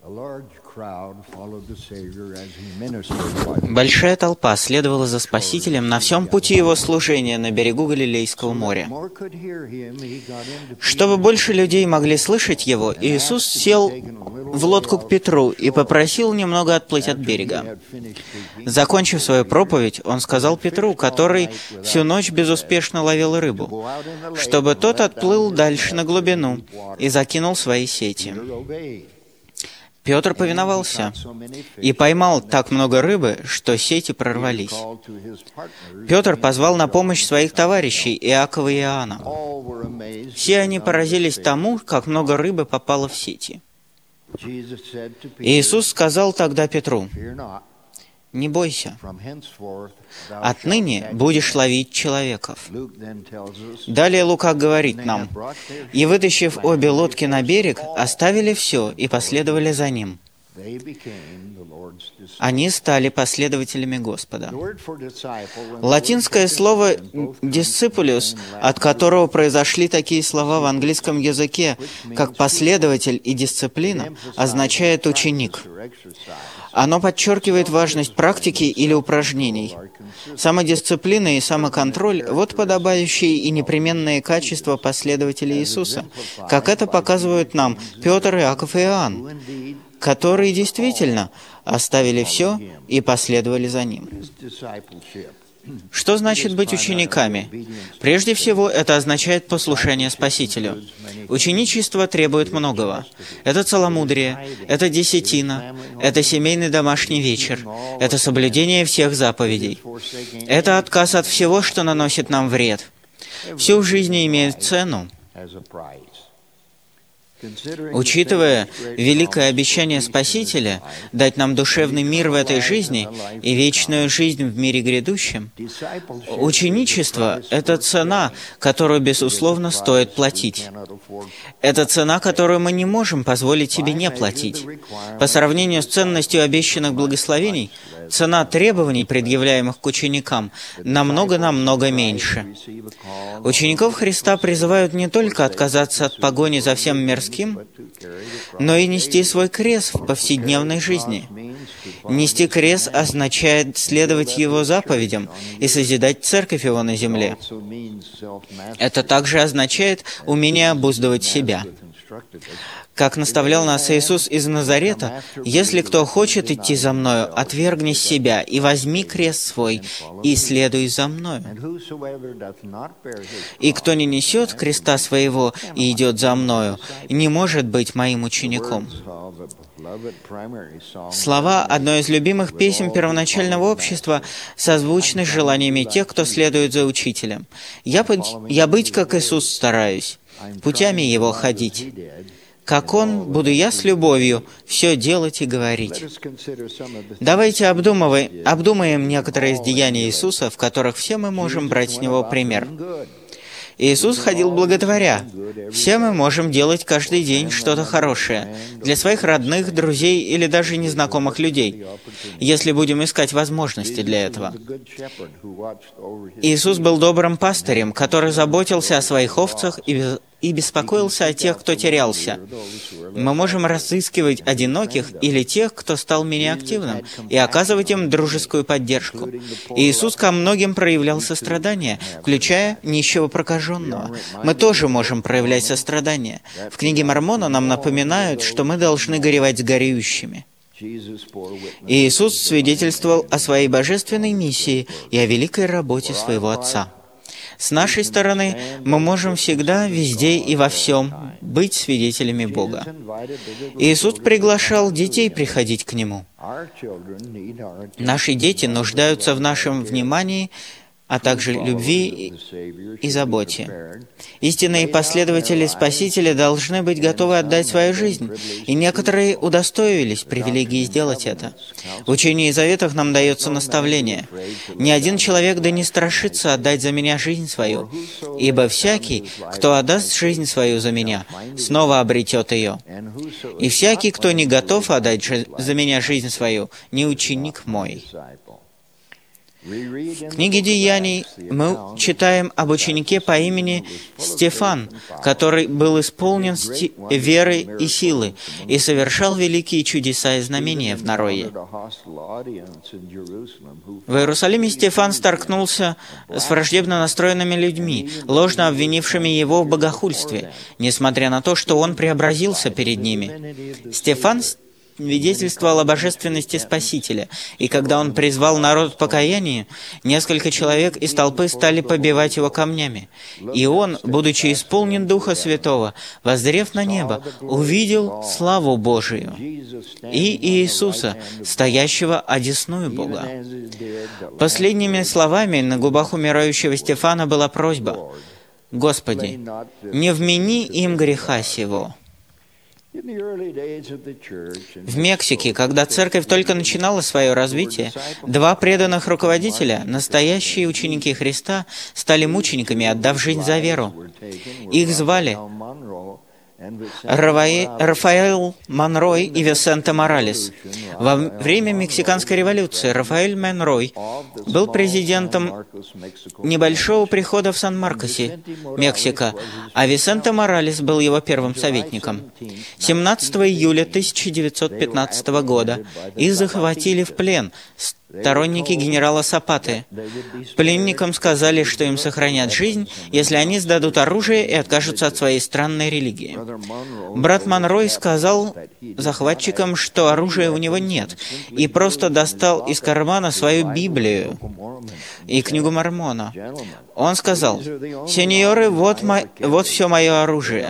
Большая толпа следовала за Спасителем на всем пути Его служения на берегу Галилейского моря. Чтобы больше людей могли слышать Его, Иисус сел в лодку к Петру и попросил немного отплыть от берега. Закончив свою проповедь, Он сказал Петру, который всю ночь безуспешно ловил рыбу, чтобы тот отплыл дальше на глубину и закинул свои сети. Петр повиновался и поймал так много рыбы, что сети прорвались. Петр позвал на помощь своих товарищей Иакова и Иоанна. Все они поразились тому, как много рыбы попало в сети. Иисус сказал тогда Петру: «Не бойся, отныне будешь ловить человеков». Далее Лука говорит нам: «И, вытащив обе лодки на берег, оставили все и последовали за Ним». Они стали последователями Господа. Латинское слово «discipulus», от которого произошли такие слова в английском языке, как «последователь» и «дисциплина», означает «ученик». Оно подчеркивает важность практики или упражнений. Самодисциплина и самоконтроль – вот подобающие и непременные качества последователей Иисуса, как это показывают нам Петр, Иаков и Иоанн, которые действительно оставили все и последовали за Ним. Что значит быть учениками? Прежде всего, это означает послушание Спасителю. Ученичество требует многого. Это целомудрие, это десятина, это семейный домашний вечер, это соблюдение всех заповедей. Это отказ от всего, что наносит нам вред. Все в жизни имеет цену. Учитывая великое обещание Спасителя дать нам душевный мир в этой жизни и вечную жизнь в мире грядущем, ученичество – это цена, которую, безусловно, стоит платить. Это цена, которую мы не можем позволить себе не платить. По сравнению с ценностью обещанных благословений, цена требований, предъявляемых к ученикам, намного меньше. Учеников Христа призывают не только отказаться от погони за всем мирским, но и нести свой крест в повседневной жизни. Нести крест означает следовать Его заповедям и созидать церковь Его на земле. Это также означает умение обуздывать себя. Как наставлял нас Иисус из Назарета: «Если кто хочет идти за Мною, отвергни себя и возьми крест свой, и следуй за Мною. И кто не несет креста своего и идет за Мною, не может быть Моим учеником». Слова одной из любимых песен первоначального общества созвучны с желаниями тех, кто следует за Учителем. «Я быть, как Иисус, стараюсь, путями Его ходить. Как Он, буду я с любовью все делать и говорить». Давайте обдумаем некоторые из деяний Иисуса, в которых все мы можем брать с Него пример. Иисус ходил благотворя. Все мы можем делать каждый день что-то хорошее для своих родных, друзей или даже незнакомых людей, если будем искать возможности для этого. Иисус был добрым пастырем, который заботился о своих овцах и беспокоился о тех, кто терялся. Мы можем разыскивать одиноких или тех, кто стал менее активным, и оказывать им дружескую поддержку. Иисус ко многим проявлял сострадание, включая нищего прокаженного. Мы тоже можем проявлять сострадание. В книге Мормона нам напоминают, что мы должны горевать с горюющими. Иисус свидетельствовал о своей божественной миссии и о великой работе своего Отца. С нашей стороны мы можем всегда, везде и во всем быть свидетелями Бога. Иисус приглашал детей приходить к Нему. Наши дети нуждаются в нашем внимании, а также любви и заботе. Истинные последователи Спасителя должны быть готовы отдать свою жизнь, и некоторые удостоились привилегии сделать это. В Учении и Заветах нам дается наставление: «Ни один человек да не страшится отдать за Меня жизнь свою, ибо всякий, кто отдаст жизнь свою за Меня, снова обретет ее. И всякий, кто не готов отдать за Меня жизнь свою, не ученик Мой». В книге «Деяний» мы читаем об ученике по имени Стефан, который был исполнен веры и силы и совершал великие чудеса и знамения в народе. В Иерусалиме Стефан столкнулся с враждебно настроенными людьми, ложно обвинившими его в богохульстве, несмотря на то, что он преобразился перед ними. Стефан свидетельствовал о божественности Спасителя, и когда он призвал народ к покаянию, несколько человек из толпы стали побивать его камнями. И он, будучи исполнен Духа Святого, воззрев на небо, увидел славу Божию и Иисуса, стоящего одесную Бога. Последними словами на губах умирающего Стефана была просьба: «Господи, не вмени им греха сего». В Мексике, когда церковь только начинала свое развитие, два преданных руководителя, настоящие ученики Христа, стали мучениками, отдав жизнь за веру. Их звали Рафаэль Монрой и Висенте Моралес. Во время Мексиканской революции Рафаэль Монрой был президентом небольшого прихода в Сан-Маркосе, Мексика, а Висенте Моралес был его первым советником. 17 июля 1915 года их захватили в плен сторонники генерала Сапаты. Пленникам сказали, что им сохранят жизнь, если они сдадут оружие и откажутся от своей странной религии. Брат Монрой сказал захватчикам, что оружия у него нет, и просто достал из кармана свою Библию и книгу Мормона. Он сказал: «Сеньоры, вот все мое оружие».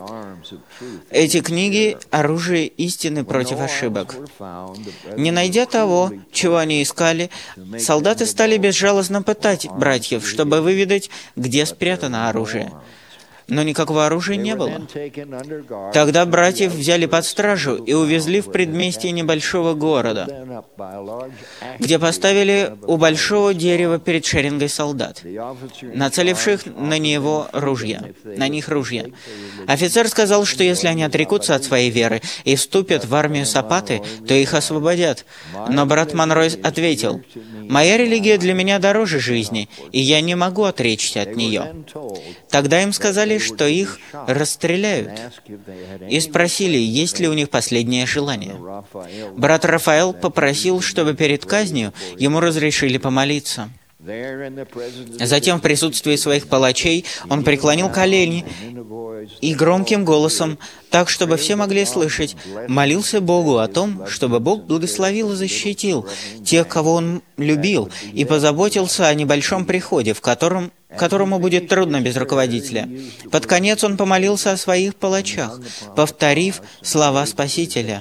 Эти книги — оружие истины против ошибок. Не найдя того, чего они искали, солдаты стали безжалостно пытать братьев, чтобы выведать, где спрятано оружие. Но никакого оружия не было. Тогда братьев взяли под стражу и увезли в предместье небольшого города, где поставили у большого дерева перед шеренгой солдат, нацеливших на них ружья. Офицер сказал, что если они отрекутся от своей веры и вступят в армию Сапаты, то их освободят. Но брат Монрой ответил: «Моя религия для меня дороже жизни, и я не могу отречься от нее». Тогда им сказали, что их расстреляют, и спросили, есть ли у них последнее желание. Брат Рафаэл попросил, чтобы перед казнью ему разрешили помолиться. Затем в присутствии своих палачей он преклонил колени и громким голосом, так, чтобы все могли слышать, молился Богу о том, чтобы Бог благословил и защитил тех, кого он любил, и позаботился о небольшом приходе, которому будет трудно без руководителя. Под конец он помолился о своих палачах, повторив слова Спасителя: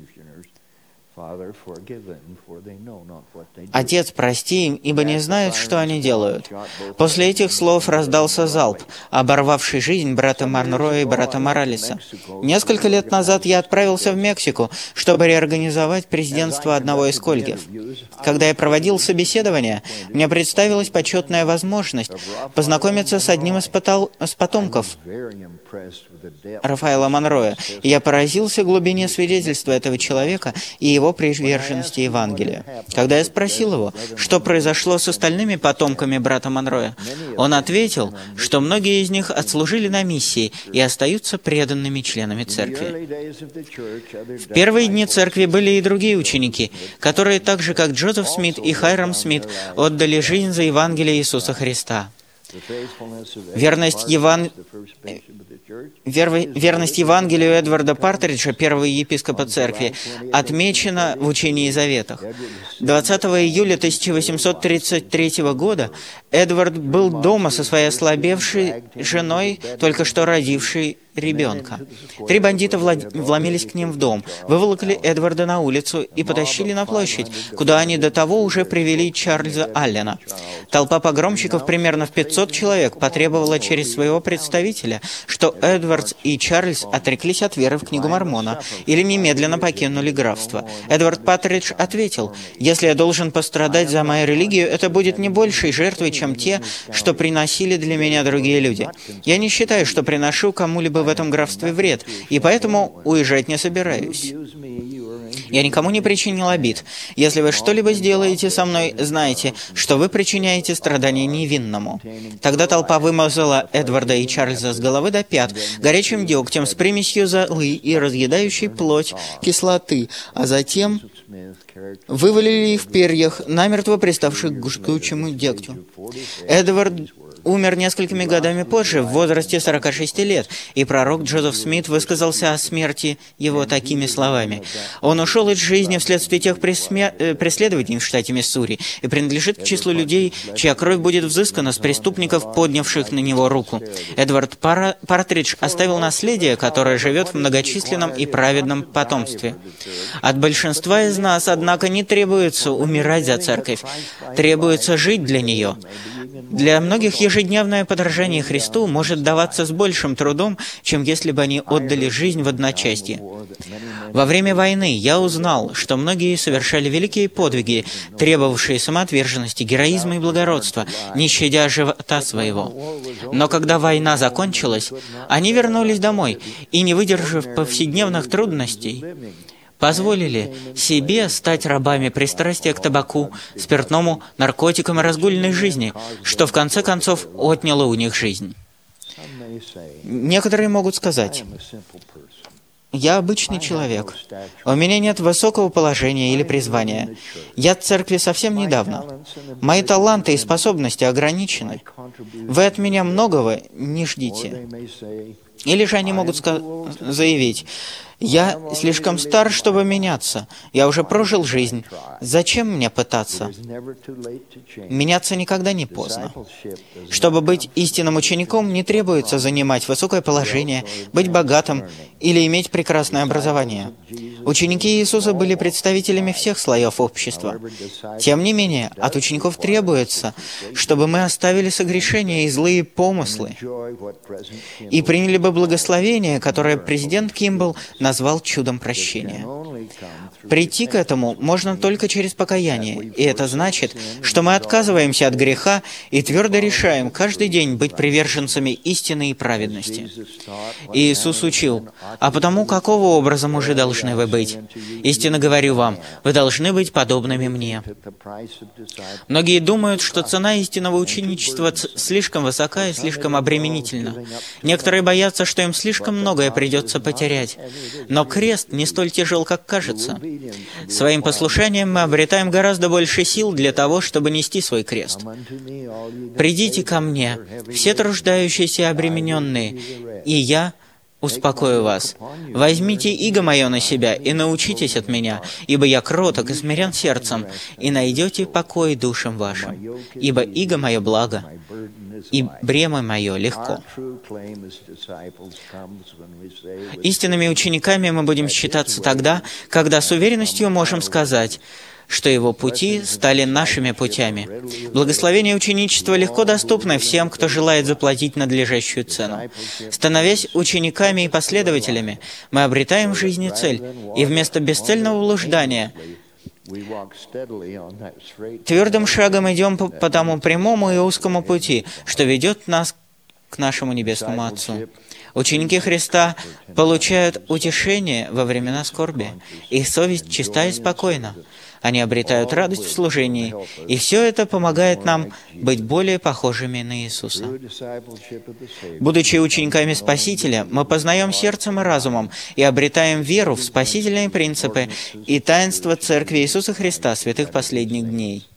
«Отец, прости им, ибо не знают, что они делают». После этих слов раздался залп, оборвавший жизнь брата Монроя и брата Моралеса. Несколько лет назад я отправился в Мексику, чтобы реорганизовать президентство одного из кольгов. Когда я проводил собеседование, мне представилась почетная возможность познакомиться с одним из потомков Рафаэла Монроя, и я поразился глубине свидетельства этого человека и его приверженности Евангелию. Когда я спросил его, что произошло с остальными потомками брата Монроя, он ответил, что многие из них отслужили на миссии и остаются преданными членами церкви. В первые дни церкви были и другие ученики, которые так же, как Джозеф Смит и Хайрам Смит, отдали жизнь за Евангелие Иисуса Христа. Верность Евангелию Эдварда Партриджа, первого епископа церкви, отмечена в Учении и Заветах. 20 июля 1833 года Эдвард был дома со своей ослабевшей женой, только что родившей ребенка. 3 бандита вломились к ним в дом, выволокли Эдварда на улицу и потащили на площадь, куда они до того уже привели Чарльза Аллена. Толпа погромщиков, примерно в 500 человек, потребовала через своего представителя, что Эдвардс и Чарльз отреклись от веры в книгу Мормона или немедленно покинули графство. Эдвард Партридж ответил: «Если я должен пострадать за мою религию, это будет не большей жертвой, чем те, что приносили для меня другие люди. Я не считаю, что приношу кому-либо в этом графстве вред, и поэтому уезжать не собираюсь». Я никому не причинил обид. Если вы что-либо сделаете со мной, знайте, что вы причиняете страдания невинному». Тогда толпа вымазала Эдварда и Чарльза с головы до пят горячим дегтем с примесью золы и разъедающей плоть кислоты, а затем вывалили их в перьях, намертво приставших к жгучему дегтю. Эдвард умер несколькими годами позже, в возрасте 46 лет, и пророк Джозеф Смит высказался о смерти его такими словами: «Он ушел из жизни вследствие тех преследований в штате Миссури и принадлежит к числу людей, чья кровь будет взыскана с преступников, поднявших на него руку». Эдвард Партридж оставил наследие, которое живет в многочисленном и праведном потомстве. От большинства из нас, однако, не требуется умирать за церковь, требуется жить для нее. Для многих ежедневное подражание Христу может даваться с большим трудом, чем если бы они отдали жизнь в одночасье. Во время войны я узнал, что многие совершали великие подвиги, требовавшие самоотверженности, героизма и благородства, не щадя живота своего. Но когда война закончилась, они вернулись домой и, не выдержав повседневных трудностей, позволили себе стать рабами пристрастия к табаку, спиртному, наркотикам и разгульной жизни, что в конце концов отняло у них жизнь. Некоторые могут сказать: «Я обычный человек. У меня нет высокого положения или призвания. Я в церкви совсем недавно. Мои таланты и способности ограничены. Вы от меня многого не ждите». Или же они могут заявить: «Я слишком стар, чтобы меняться. Я уже прожил жизнь. Зачем мне пытаться?» Меняться никогда не поздно. Чтобы быть истинным учеником, не требуется занимать высокое положение, быть богатым или иметь прекрасное образование. Ученики Иисуса были представителями всех слоев общества. Тем не менее, от учеников требуется, чтобы мы оставили согрешения и злые помыслы и приняли бы благословение, которое президент Кимбл назвал чудом прощения. Прийти к этому можно только через покаяние, и это значит, что мы отказываемся от греха и твердо решаем каждый день быть приверженцами истины и праведности. Иисус учил: «А потому какого образа мужи должны вы быть? Истинно говорю вам, вы должны быть подобными мне». Многие думают, что цена истинного ученичества слишком высока и слишком обременительна. Некоторые боятся, что им слишком многое придется потерять. Но крест не столь тяжел, как кажется. Своим послушанием мы обретаем гораздо больше сил для того, чтобы нести свой крест. «Придите ко мне, все труждающиеся и обремененные, и я успокою вас. Возьмите иго мое на себя и научитесь от меня, ибо я кроток и смирен сердцем, и найдете покой душам вашим. Ибо иго мое благо, и бремя мое легко». Истинными учениками мы будем считаться тогда, когда с уверенностью можем сказать, что его пути стали нашими путями. Благословение ученичества легко доступно всем, кто желает заплатить надлежащую цену. Становясь учениками и последователями, мы обретаем в жизни цель, и вместо бесцельного блуждания твердым шагом идем по тому прямому и узкому пути, что ведет нас к нашему Небесному Отцу. Ученики Христа получают утешение во времена скорби. Их совесть чиста и спокойна. Они обретают радость в служении, и все это помогает нам быть более похожими на Иисуса. Будучи учениками Спасителя, мы познаем сердцем и разумом и обретаем веру в спасительные принципы и таинства Церкви Иисуса Христа святых последних дней.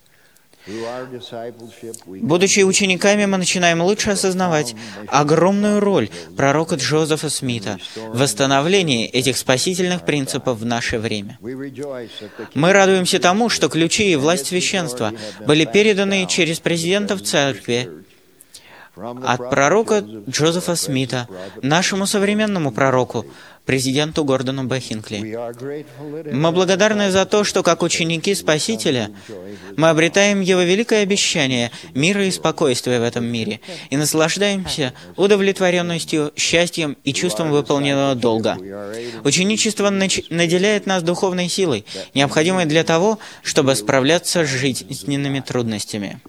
Будучи учениками, мы начинаем лучше осознавать огромную роль пророка Джозефа Смита в восстановлении этих спасительных принципов в наше время. Мы радуемся тому, что ключи и власть священства были переданы через президентов церкви от пророка Джозефа Смита, нашему современному пророку, президенту Гордону Б. Хинкли. Мы благодарны за то, что, как ученики Спасителя, мы обретаем Его великое обещание мира и спокойствия в этом мире и наслаждаемся удовлетворенностью, счастьем и чувством выполненного долга. Ученичество наделяет нас духовной силой, необходимой для того, чтобы справляться с жизненными трудностями.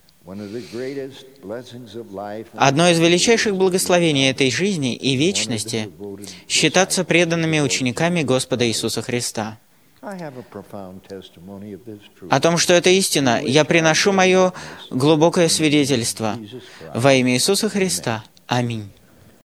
Одно из величайших благословений этой жизни и вечности — считаться преданными учениками Господа Иисуса Христа. О том, что это истина, я приношу мое глубокое свидетельство. Во имя Иисуса Христа. Аминь.